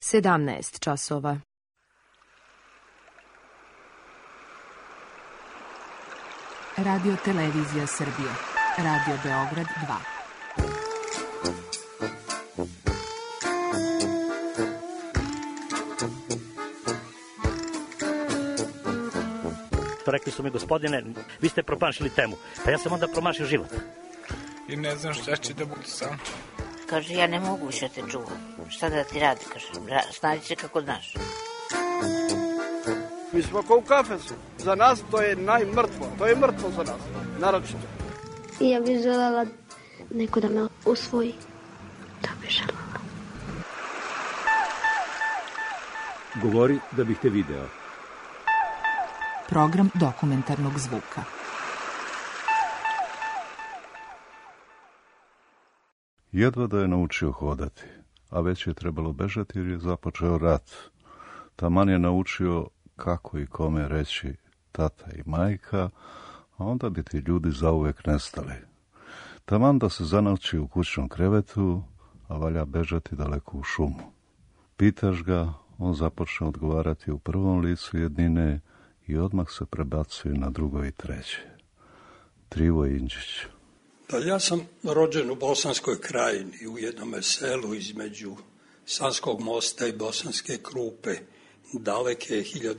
17 časova. Radio Televizija Srbije. Radio Beograd 2. Rekli su mi, gospodine, vi ste promašili temu. Pa ja sam onda promašio život. I ne znam šta će da bude sam. Kaže, ja ne mogu više te čuvam. Šta da ti radi, kaže, snađi se kako znaš. Mi smo kao u kafesu. Za nas to je najmrtvo. To je mrtvo za nas, naročito. I ja bih želela neko da me usvoji. Da bih želela. Govori da bih te video. Program dokumentarnog zvuka. Jedva da je naučio hodati, a već je trebalo bežati jer je započeo rat. Taman je naučio kako i kome reći tata i majka, a onda bi ti ljudi zauvek nestali. Taman da se zanoći u kućnom krevetu, a valja bežati daleko u šumu. Pitaš ga, on započne odgovarati u prvom licu jednine i odmah se prebacuje na drugo i treće. Trivo Indžić. Pa ja sam rođen u Bosanskoj krajini, u jednom selu između Sanskog mosta i Bosanske Krupe, daleke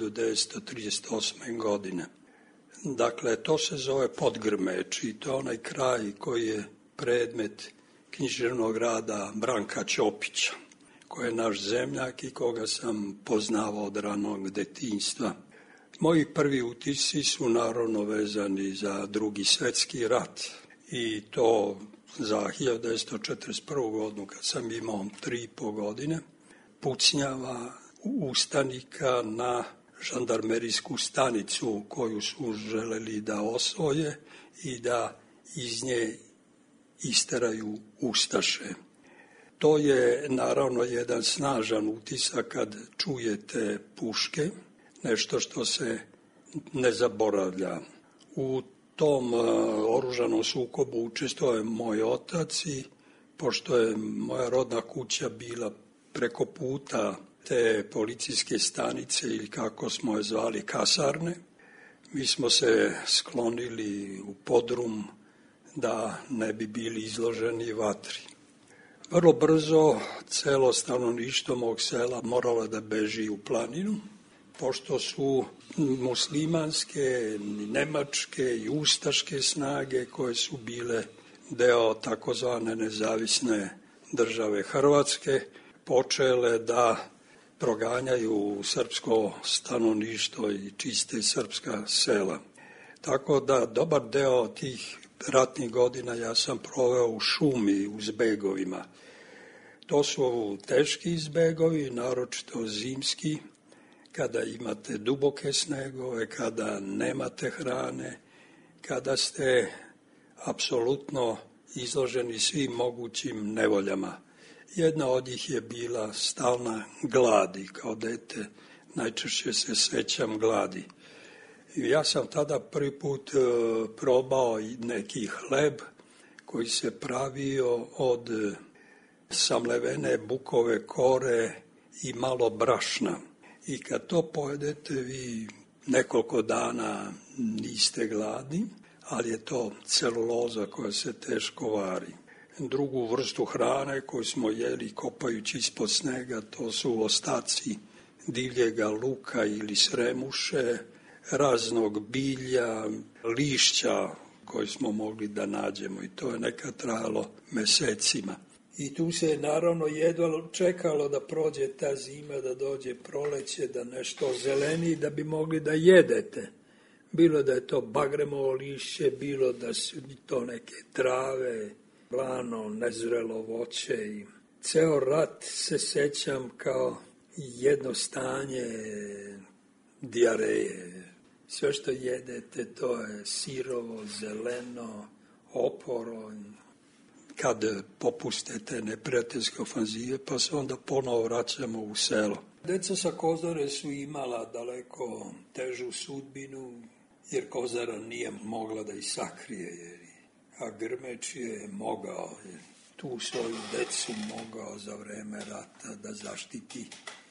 1938. godine. Dakle, to se zove Podgrmeč i to je onaj kraj koji je predmet književnog rada Branka Ćopića, koji je naš zemljak i koga sam poznavao od ranog detinjstva. Moji prvi utisci su naravno vezani za Drugi svjetski rat i to za 1941. godinu kad sam imao 3,5 godine, pucnjava ustanika na žandarmerijsku stanicu koju su želeli da osvoje i da iz nje isteraju ustaše. To je naravno jedan snažan utisak kad čujete puške, nešto što se ne zaboravlja. U tom oružanom sukobu učestvovao je moj otac i pošto je moja rodna kuća bila preko puta te policijske stanice ili kako smo je zvali kasarne, mi smo se sklonili u podrum da ne bi bili izloženi vatri. Vrlo brzo celo stanovništvo mog sela moralo da beži u planinu, pošto su muslimanske, nemačke i ustaške snage koje su bile deo takozvane nezavisne države Hrvatske počele da proganjaju srpsko stanovništvo i čiste srpska sela. Tako da dobar deo tih ratnih godina ja sam proveo u šumi u zbegovima. To su teški zbegovi, naročito zimski, kada imate duboke snegove, kada nemate hrane, kada ste apsolutno izloženi svim mogućim nevoljama. Jedna od njih je bila stalna gladi. Kao dete najčešće se sećam gladi. Ja sam tada prvi put probao neki hleb koji se pravio od samlevene bukove kore i malo brašna. I kad to pojedete, vi nekoliko dana niste gladni, ali je to celuloza koja se teško vari. Drugu vrstu hrane koju smo jeli kopajući ispod snega, to su ostaci divljega luka ili sremuše, raznog bilja, lišća koje smo mogli da nađemo i to je nekad trajalo mesecima. I tu se naravno jedva čekalo da prođe ta zima, da dođe proleće, da nešto zeleni, da bi mogli da jedete. Bilo da je to bagremovo lišće, bilo da su to neke trave, lano, nezrelo voće. I ceo rat se sećam kao jedno stanje dijareje. Sve što jedete, to je sirovo, zeleno, oporo. Kad popustete neprijateljske ofanzive, pa se onda ponovo vraćamo u selo. Deca sa Kozare su imala daleko težu sudbinu, jer Kozara nije mogla da ih sakrije, a Grmeč je mogao, jer tu svoju decu mogao za vreme rata da zaštiti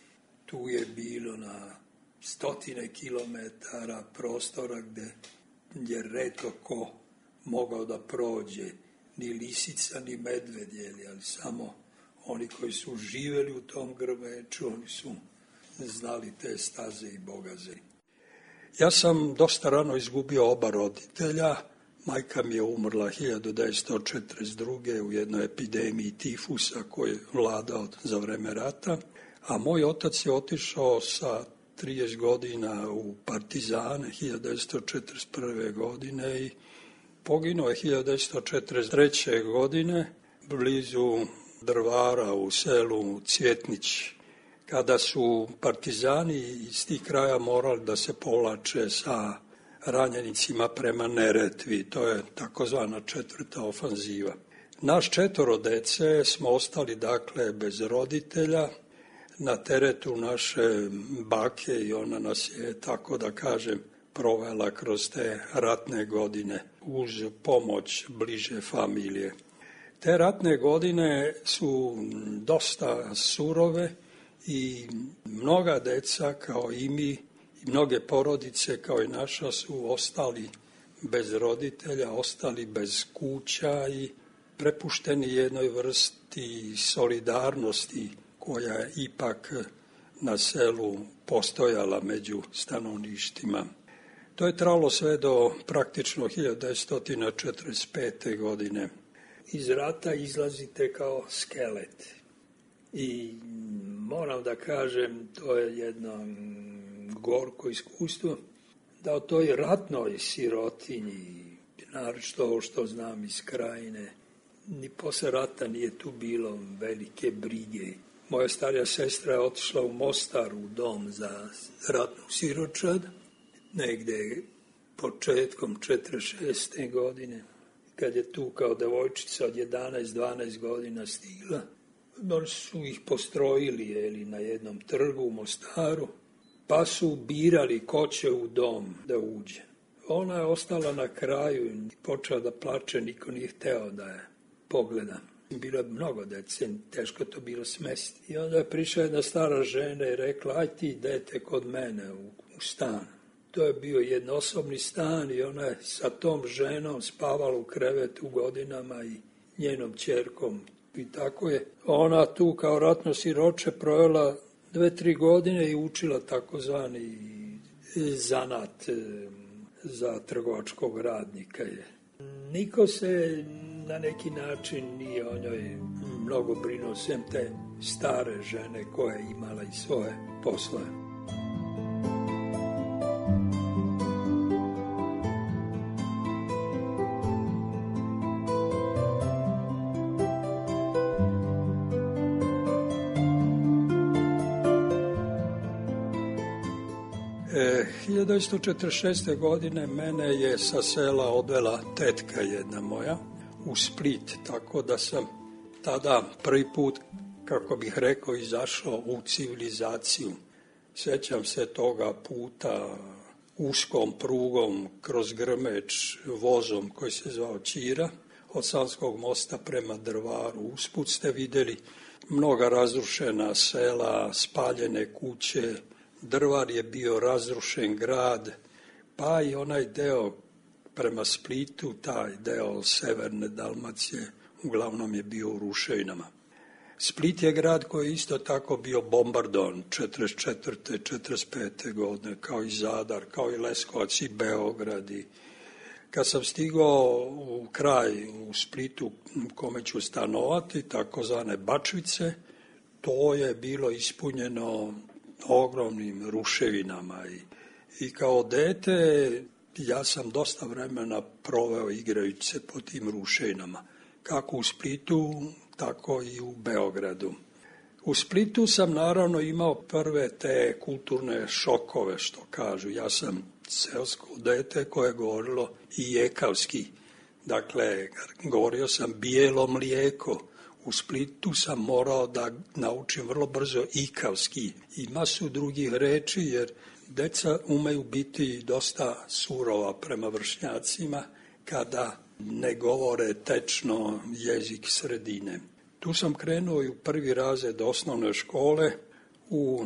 tu je bilo na 100 kilometara prostora gdje je retko ko mogao da prođe, ni lisica, ni medvedjeli, ali samo oni koji su živjeli u tom grmeču, oni su znali te staze i bogaze. Ja sam dosta rano izgubio oba roditelja. Majka mi je umrla 1942. u jednoj epidemiji tifusa koji je vladao za vreme rata, a moj otac je otišao sa 30 godina u partizane 1941. godine i poginuo je 1943. godine blizu Drvara u selu Cvjetnić, kada su partizani iz tih kraja morali da se povlače sa ranjenicima prema Neretvi. To je takozvana 4. ofanziva. Naš 4 dece smo ostali dakle bez roditelja na teretu naše bake i ona nas je, tako da kažem, provela kroz te ratne godine uz pomoć bliže familije. Te ratne godine su dosta surove i mnoga deca kao i mi i mnoge porodice kao i naša su ostali bez roditelja, ostali bez kuća i prepušteni jednoj vrsti solidarnosti koja je ipak na selu postojala među stanovništima. To je trajalo sve do praktično 1945. godine. Iz rata izlazite kao skelet. I moram da kažem, to je jedno gorko iskustvo, da o toj ratnoj sirotinji, naročito ovo što znam iz Krajine, ni posle rata nije tu bilo velike brige. Moja starija sestra je otišla u Mostar u dom za ratnu siročad, negde početkom 46. godine, kad je tu kao devojčica od 11-12 godina stigla. Oni su ih postrojili na jednom trgu u Mostaru, pa su birali ko će u dom da uđe. Ona je ostala na kraju i počela da plače, niko nije hteo da je pogleda. Bilo je mnogo dece, teško to bilo smestiti. I onda je prišla jedna stara žena i rekla, aj ti dete kod mene u stan. To je bio jednosobni stan i ona je sa tom ženom spavala u krevetu godinama i njenom ćerkom. I tako je ona tu kao ratno siroče provela 2-3 godine i učila takozvani zanat za trgovačkog radnika. Niko se na neki način nije o njoj mnogo brinuo, sem te stare žene koja je imala i svoje poslove. E, 1946. godine mene je sa sela odvela tetka jedna moja u Split, tako da sam tada prvi put, kako bih rekao, izašao u civilizaciju. Sjećam se toga puta uskom prugom kroz Grmeč vozom koji se zvao Ćira, od Savskog mosta prema Drvaru. Usput ste vidjeli mnoga razrušena sela, spaljene kuće. Drvar je bio razrušen grad, pa i onaj deo prema Splitu, taj deo severne Dalmacije, uglavnom je bio u ruševinama. Split je grad koji je isto tako bio bombardovan 44. 45. godine, kao i Zadar, kao i Leskovac i Beograd. Kad sam stigao u kraj u Splitu kome ću stanovati, takozvane Bačvice, to je bilo ispunjeno ogromnim ruševinama i kao dete ja sam dosta vremena proveo igrajući se po tim ruševinama, kako u Splitu, tako i u Beogradu. U Splitu sam naravno imao prve te kulturne šokove, što kažu. Ja sam seosko dete koje je govorilo i jekavski. Dakle, govorio sam bijelo mlijeko. U Splitu sam morao da naučim vrlo brzo ikavski i masu drugih reči, jer deca umeju biti dosta surova prema vršnjacima kada ne govore tečno jezik sredine. Tu sam krenuo i u prvi razred osnovne škole u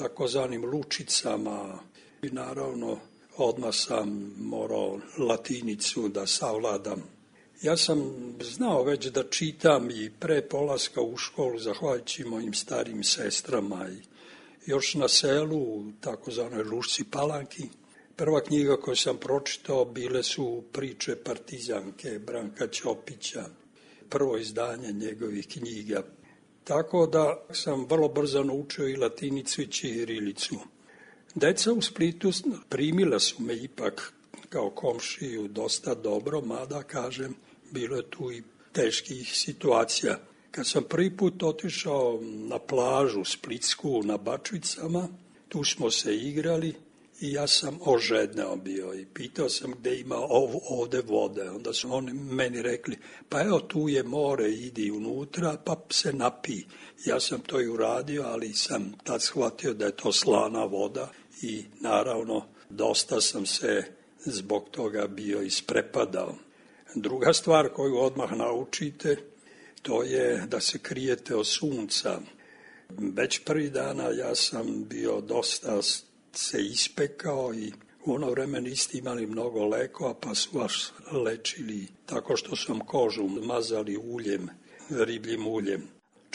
takozvanim lučicama i naravno odmah sam morao latinicu da savladam. Ja sam znao već da čitam i pre polaska u školu, zahvaljujući mojim starim sestrama. I još na selu, u takozvanoj Lušci Palanki, prva knjiga koju sam pročitao bile su priče partizanke Branka Ćopića, prvo izdanje njegovih knjiga. Tako da sam vrlo brzo naučio i latinicu i ćirilicu. Deca u Splitu primila su me ipak kao komšiju dosta dobro, mada, kažem, bilo je tu i teških situacija. Kad sam prvi put otišao na plažu Splitsku na Bačvicama, tu smo se igrali i ja sam ožedneo bio i pitao sam gde ima ovde vode. Onda su oni meni rekli, pa evo tu je more, idi unutra pa se napij. Ja sam to i uradio, ali sam tad shvatio da je to slana voda i naravno dosta sam se zbog toga bio isprepadao. Druga stvar koju odmah naučite, to je da se krijete od sunca. Već prvi dana ja sam bio dosta se ispekao i u ono vreme niste imali mnogo lekova, pa su vas lečili tako što su vam kožu mazali uljem, ribljim uljem.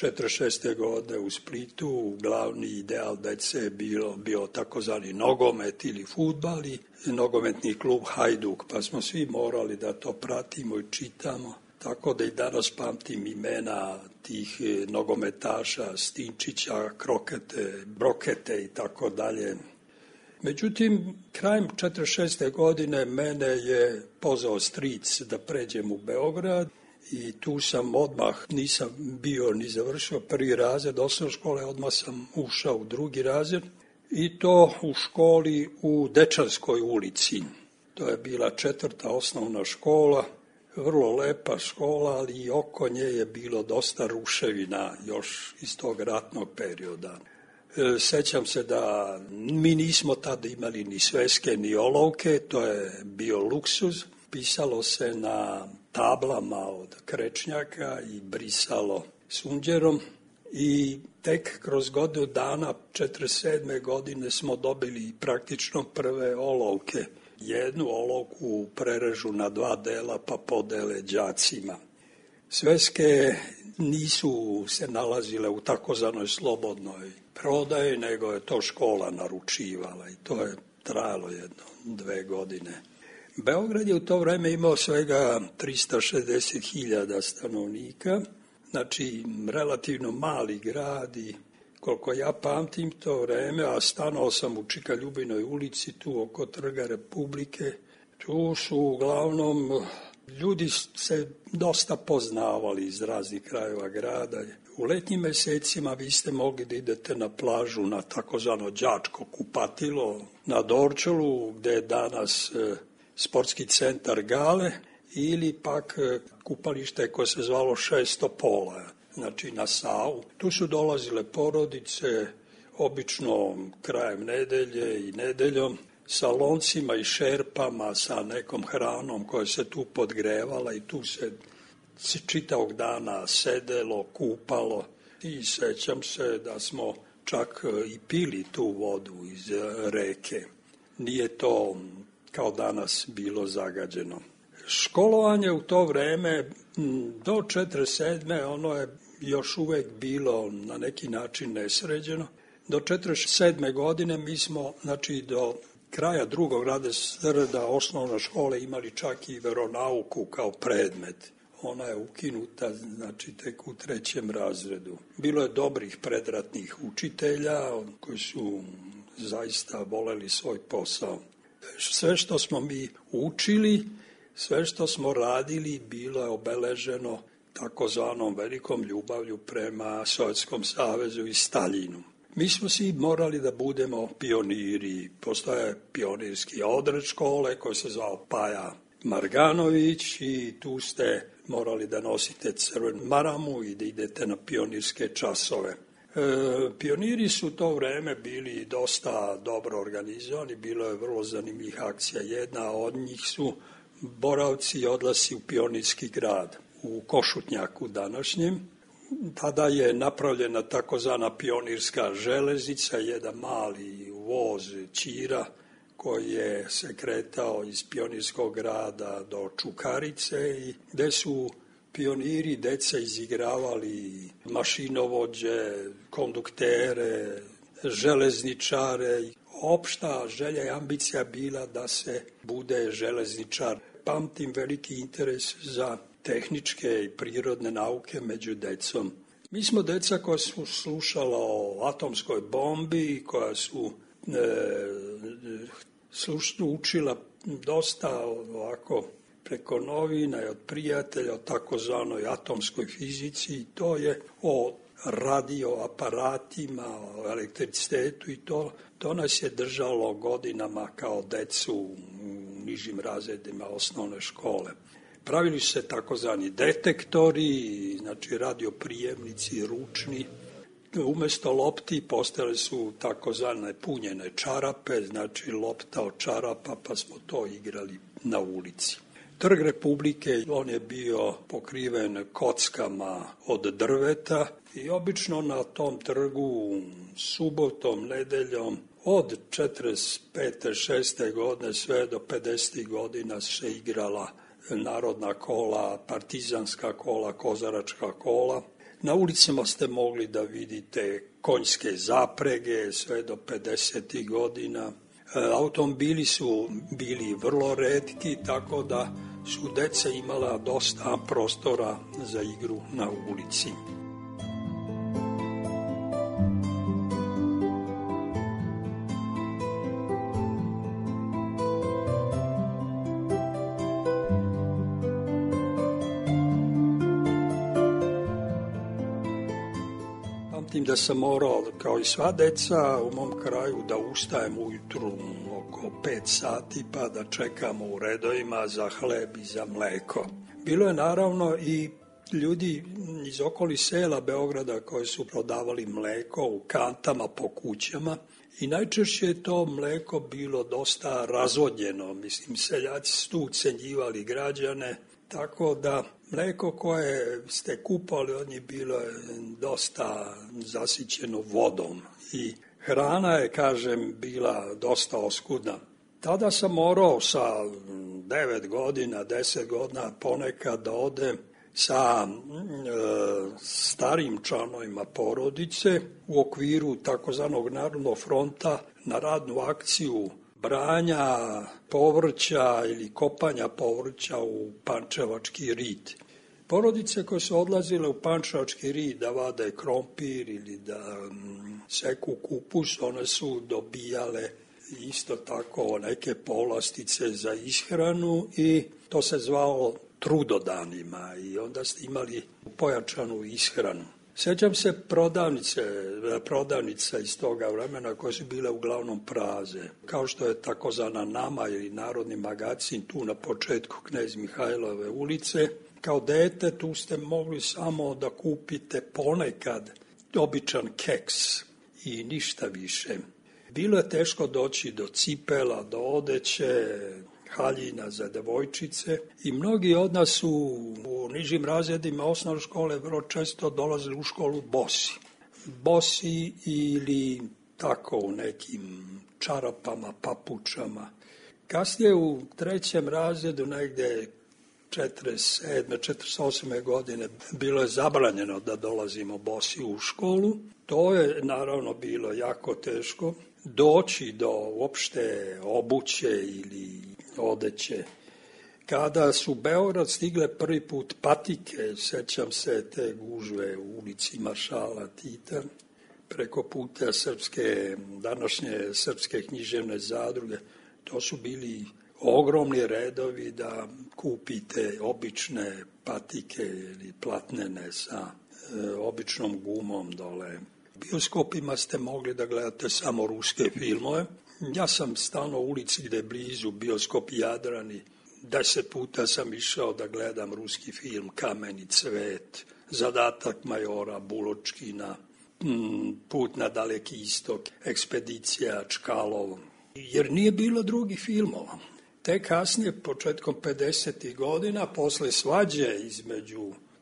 46. godine u Splitu glavni ideal dece je bio takozvani nogomet ili fudbal i nogometni klub Hajduk, pa smo svi morali da to pratimo i čitamo. Tako da i danas pamtim imena tih nogometaša, Stinčića, Krokete, Brokete i tako dalje. Međutim, krajem 46. godine mene je pozvao stric da pređem u Beograd i tu sam odmah, nisam bio ni završio prvi razred osnovne škole, odmah sam ušao u drugi razred i to u školi u Dečanskoj ulici. To je bila 4. osnovna škola, vrlo lepa škola, ali i oko nje je bilo dosta ruševina još iz tog ratnog perioda. Sećam se da mi nismo tada imali ni sveske ni olovke, to je bio luksuz. Pisalo se na tablama od krečnjaka i brisalo sunđerom i tek kroz godinu dana 47. godine smo dobili praktično prve olovke. Jednu olovku prerežu na 2 dela pa podele đacima. Sveske nisu se nalazile u takozvanoj slobodnoj prodaji, nego je to škola naručivala i to je trajalo 2 godine. Beograd je u to vreme imao svega 360.000 stanovnika, znači relativno mali grad i koliko ja pamtim to vreme, a stanovao sam u Čika Ljubinoj ulici, tu oko Trga Republike, tu su uglavnom ljudi se dosta poznavali iz raznih krajeva grada. U letnjim mesecima vi ste mogli da idete na plažu na takozvano đačko kupatilo na Dorčolu, gde je danas sportski centar Gale, ili pak kupalište koje se zvalo Šesto pola, znači na Savu. Tu su dolazile porodice, obično krajem nedelje i nedeljom, sa loncima i šerpama, sa nekom hranom koja se tu podgrevala i tu se čitavog dana sedelo, kupalo i sećam se da smo čak i pili tu vodu iz reke. Nije to kao danas bilo zagađeno. Školovanje u to vreme do 47. ono je još uvek bilo na neki način nesređeno. Do 47. godine mi smo, znači do kraja drugog razreda osnovne škole imali čak i veronauku kao predmet. Ona je ukinuta, znači tek u 3. razredu. Bilo je dobrih predratnih učitelja koji su zaista voleli svoj posao. Sve što smo mi učili, sve što smo radili bilo je obeleženo takozvanom velikom ljubavlju prema Sovjetskom savezu i Staljinu. Mi smo svi morali da budemo pioniri. Postoje pionirski odred škole koji se zvao Paja Marganović i tu ste morali da nosite crvenu maramu i da idete na pionirske časove. Pioniri su u to vreme bili dosta dobro organizovani, bilo je vrlo zanimljivih akcija. Jedna od njih su boravci i odlasci u pionirski grad u Košutnjaku današnjem. tada je napravljena takozvana pionirska železnica, jedan mali voz Ćira koji je se kretao iz Pionirskog grada do Čukarice i gde su pioniri deca izigravali mašinovođe, konduktere, železničare. Opšta želja i ambicija bila da se bude železničar. Pamtim veliki interes za tehničke i prirodne nauke među decom. Mi smo deca koja su slušala o atomskoj bombi, koja su učila dosta ovako preko novina i od prijatelja o takozvanoj atomskoj fizici. To je o radioaparatima, o elektricitetu i to nas je držalo godinama kao decu u nižim razredima osnovne škole. Pravili su se takozvani detektori, znači radioprijemnici ručni. Umesto lopti postale su takozvane punjene čarape, znači lopta od čarapa, pa smo to igrali na ulici. Trg Republike, on je bio pokriven kockama od drveta i obično na tom trgu subotom, nedeljom od 45. 6. godine sve do 50. godina se igrala narodna kola, partizanska kola, kozaračka kola. Na ulicama ste mogli da vidite konjske zaprege sve do 50. godina. Automobili su bili vrlo retki, tako da su deca imala dosta prostora za igru na ulici. Da sam morao, kao i sva deca u mom kraju, da ustajem ujutru oko 5 sati pa da čekamo u redovima za hleb i za mleko. Bilo je naravno i ljudi iz okoli sela Beograda koji su prodavali mleko u kantama po kućama i najčešće je to mleko bilo dosta razvodnjeno. Mislim, seljaci su tu ucenjivali građane, tako da mleko koje ste kupali od njih bilo je dosta zasićeno vodom i hrana je, kažem, bila dosta oskudna. Tada sam morao sa 9 godina, 10 godina ponekad da odem sa starim članovima porodice u okviru takozvanog Narodnog fronta na radnu akciju branja povrća ili kopanja povrća u Pančevački rit. Porodice koje su odlazile u Pančevački rit da vade krompir ili da seku kupus, one su dobijale isto tako neke povlastice za ishranu i to se zvalo trudodanima i onda ste imali pojačanu ishranu. Sjećam se prodavnica iz toga vremena koje su bile uglavnom prazne, kao što je takozvana Nama ili Narodni magazin tu na početku Knez Mihajlove ulice. Kao dete tu ste mogli samo da kupite ponekad običan keks i ništa više. Bilo je teško doći do cipela, do odeće, haljina za devojčice i mnogi od nas su u nižim razredima osnovne škole vrlo često dolazili u školu bosi. Bosi ili tako u nekim čarapama, papučama. Kasnije u 3. razredu negde 47. 48. godine bilo je zabranjeno da dolazimo bosi u školu. To je naravno bilo jako teško doći do uopšte obuće ili odeće. Kada su u Beograd stigle prvi put patike, sećam se te gužve u ulici Maršala Tita, preko puta današnje Srpske književne zadruge, to su bili ogromni redovi da kupite obične patike ili platnene sa običnom gumom dole. U bioskopima ste mogli da gledate samo ruske filmove. Ja sam stalno u ulici gde je blizu bioskop Jadrani. 10 puta sam išao da gledam ruski film Kameni cvet, Zadatak majora Buločkina, Put na daleki istok, Ekspedicija Čkalov, jer nije bilo drugih filmova. Te kasnije, početkom 50. godina, posle svađe između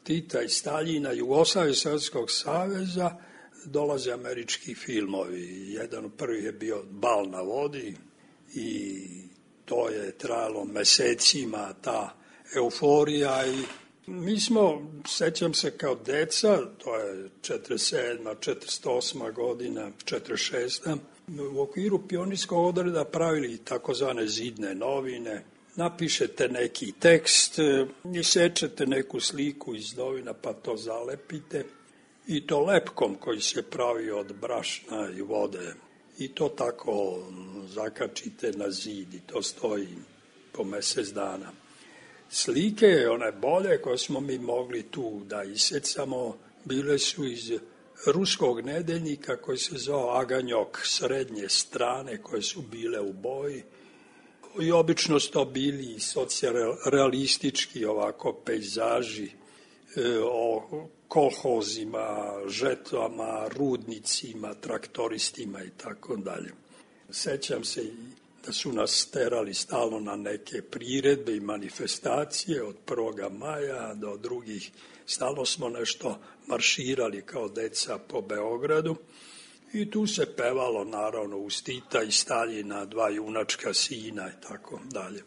Tita i Staljina, Jugoslavije i Sovjetskog saveza, dolaze američki filmovi. Jedan od prvih je bio Bal na vodi i to je trajalo mesecima, ta euforija. I mi smo, sećam se kao deca, to je 47. 48. godina, 46. u okviru pionirskog odreda pravili takozvane zidne novine. Napišete neki tekst i sečete neku sliku iz novina pa to zalepite i to lepkom koji se pravi od brašna i vode i to tako zakačite na zid i to stoji po mesec dana. Slike, one bolje koje smo mi mogli tu da isecamo, bile su iz ruskog nedeljnika koji se zvao Aganjok srednje strane koje su bile u boji. I obično su to bili socijalrealistički ovako pejzaži o kolhozima, žetvama, rudnicima, traktoristima i tako dalje. Sećam se da su nas terali stalno na neke priredbe i manifestacije od 1. maja do drugih. Stalno smo nešto marširali kao deca po Beogradu. I tu se pevalo, naravno, uz Tita i Staljina, 2 junačka sina i tako dalje.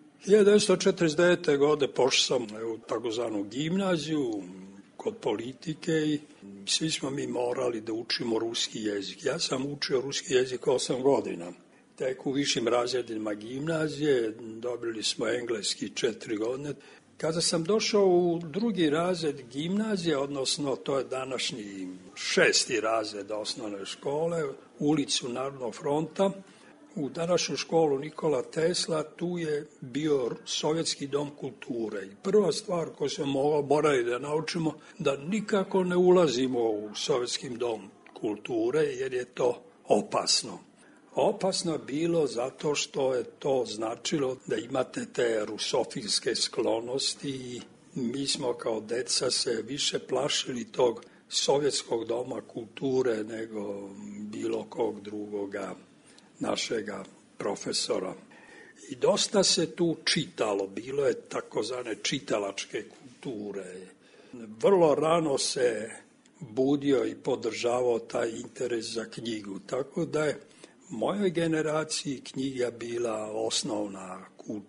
1949. godine pošao sam u takozvanu gimnaziju kod politike i svi smo mi morali da učimo ruski jezik. Ja sam učio ruski jezik 8 godina. Tek u višim razredima gimnazije dobili smo engleski 4 godine. Kada sam došao u 2. razred gimnazije, odnosno to je današnji 6. razred osnovne škole, ulicu Narodnog fronta, u današnju školu Nikola Tesla, tu je bio Sovjetski dom kulture. I prva stvar koju smo morali da naučimo, da nikako ne ulazimo u Sovjetski dom kulture, jer je to opasno. Opasno je bilo zato što je to značilo da imate te rusofilske sklonosti i mi smo kao deca se više plašili tog Sovjetskog doma kulture nego bilo kog drugoga našega profesora. I dosta se tu čitalo, bilo je takozvane čitalačke kulture. Vrlo rano se budio i podržavao taj interes za knjigu, tako da je mojoj generaciji knjiga bila osnovna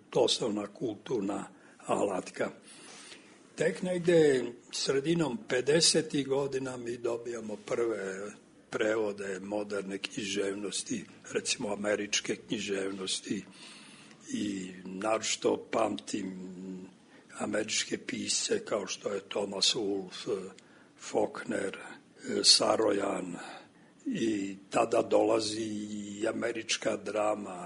kulturna alatka. Tek negde sredinom 50. godina mi dobijamo prve prevode moderne književnosti, recimo američke književnosti i naročito pamtim američke pisce kao što je Thomas Wolfe, Faulkner, Sarojan. I tada dolazi i američka drama,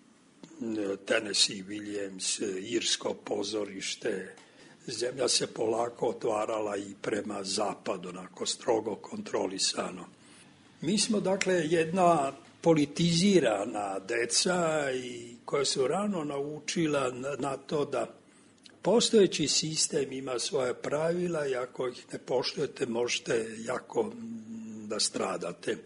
Tennessee Williams, irsko pozorište. Zemlja se polako otvarala i prema zapadu, onako strogo kontrolisano. Mi smo, dakle, jedna politizirana deca i koja su rano naučila na to da postojeći sistem ima svoje pravila i ako ih ne poštujete možete jako da stradate.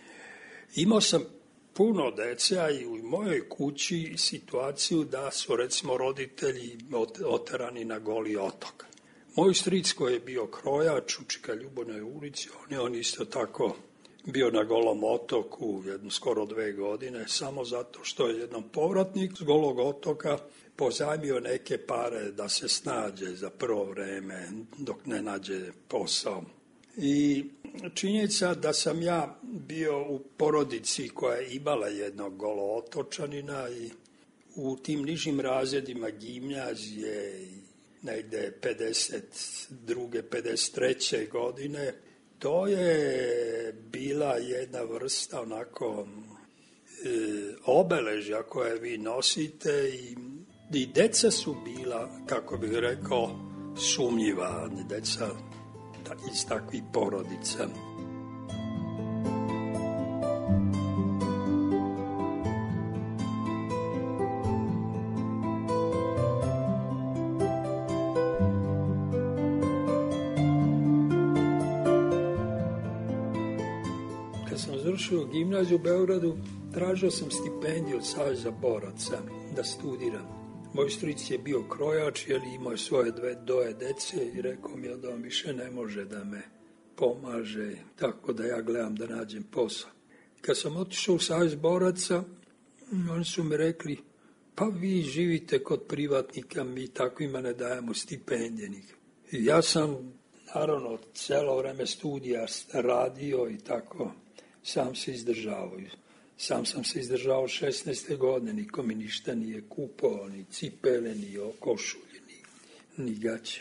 Imao sam puno deca i u mojoj kući situaciju da su recimo roditelji oterani na Goli otok. Moj stric koji je bio krojač u Čika Ljubovnoj ulici, on isto tako bio na Golom otoku skoro 2 godine, samo zato što je jednom povratnik s Golog otoka pozajmio neke pare da se snađe za prvo vreme dok ne nađe posao. I činjenica da sam ja bio u porodici koja je imala jednog golootočanina i u tim nižim razredima gimnazije negde 52. 53. godine, to je bila jedna vrsta onako obeležja koje vi nosite i deca su bila, kako bih rekao, sumnjiva deca iz takvih porodica. Kad sam završio gimnaziju u Beogradu, tražio sam stipendiju od Saveza boraca da studiram. Moj stric je bio krojač, jer imao je svoje dvoje dece i rekao mi da on više ne može da me pomaže, tako da ja gledam da nađem posao. Kad sam otišao u Savez boraca, oni su mi rekli, pa vi živite kod privatnika, mi takvima ne dajemo stipendije. I ja sam, naravno, celo vreme studija radio i tako, sam se izdržavao. Sam sam se izdržao 16. godine, niko mi ništa nije kupao, ni cipele, ni košulje, ni gaće.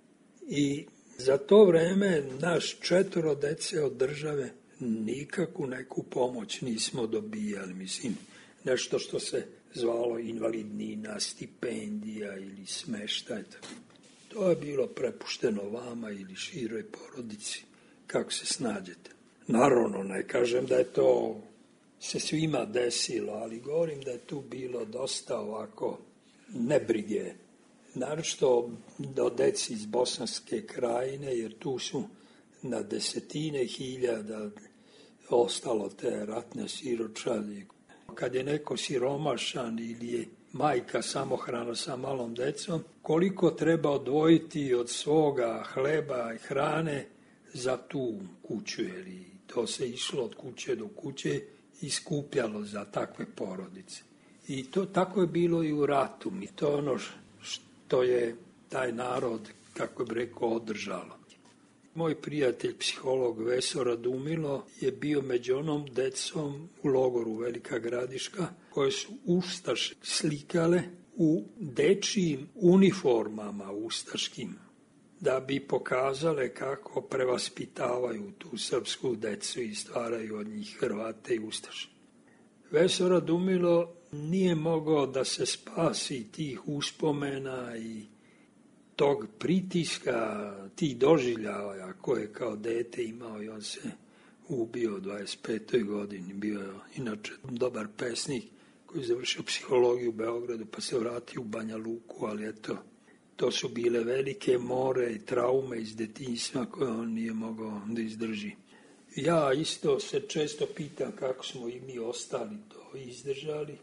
I za to vreme naš 4 dece od države nikakvu neku pomoć nismo dobijali, mislim, nešto što se zvalo invalidnina, stipendija ili smeštaj. To je bilo prepušteno vama ili široj porodici, kako se snađete. Naravno, ne kažem da je to se svima desilo, ali govorim da je tu bilo dosta ovako nebrige. Naročito do deci iz Bosanske krajine, jer tu su na desetine hiljada ostalo te ratne siročadi. Kad je neko siromašan ili je majka samohrana sa malom decom, koliko treba odvojiti od svoga hleba i hrane za tu kuću, jer to se išlo od kuće do kuće i skupljalo za takve porodice. I to tako je bilo i u ratu. I to je ono što je taj narod, kako bi rekao, održalo. Moj prijatelj, psiholog Veso Radumilo, je bio među onom decom u logoru Velika Gradiška, koje su ustaše slikale u dečijim uniformama ustaškim, da bi pokazale kako prevaspitavaju tu srpsku decu i stvaraju od njih Hrvate i ustaše. Veso Radumilo nije mogao da se spasi tih uspomena i tog pritiska, tih doživljaja koje kao dete imao, i on se ubio u 25. godini. Bio je inače dobar pesnik koji je završio psihologiju u Beogradu pa se vratio u Banja Luku, ali eto, to su bile velike more i traume iz detinjstva koje on nije mogao da izdrži. Ja isto se često pitam kako smo i mi ostali to izdržali,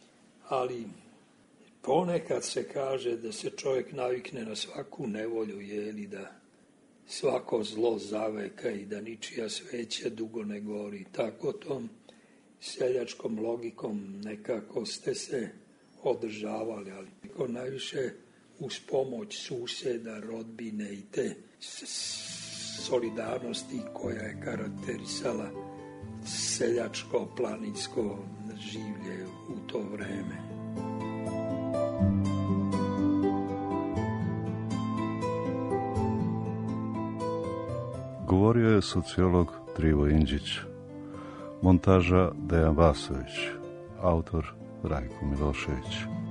ali ponekad se kaže da se čovjek navikne na svaku nevolju, jeli, da svako zlo zaveka i da ničija sveća dugo ne gori. Tako tom seljačkom logikom nekako ste se održavali, ali najviše uz pomoć suseda, rodbine i te solidarnosti koja je karakterisala seljačko, planinsko življe u to vreme. Govorio je sociolog Trivo Indžić, montaža Dejan Vasović, autor Rajko Milošević.